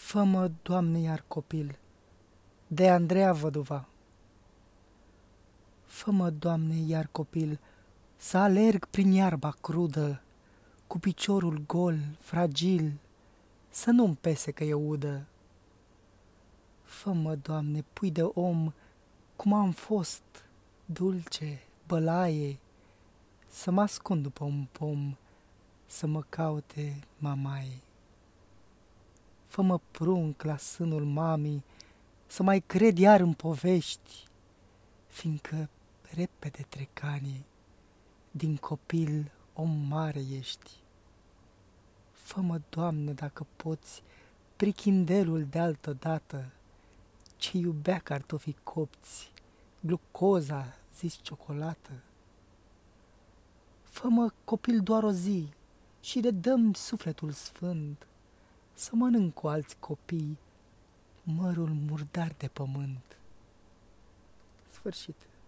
Fă-mă, Doamne, iar copil, de Andreea Văduva. Fă-mă, Doamne, iar copil, să alerg prin iarba crudă, cu piciorul gol, fragil, să nu-mi pese că e udă. Fă-mă, Doamne, pui de om, cum am fost, dulce, bălaie, să mă ascund după un pom, să mă caute mamaie. Fă-mă prunc la sânul mamii, să mai cred iar în povești, fiindcă repede trec anii, din copil om mare ești. Fă-mă, Doamne, dacă poți, prichindelul de altă dată, ce iubea cartofii copți, glucoza, zis ciocolată. Fă-mă, copil, doar o zi și redă-mi sufletul sfânt, să mănânc cu alți copii mărul murdar de pământ. Sfârșit.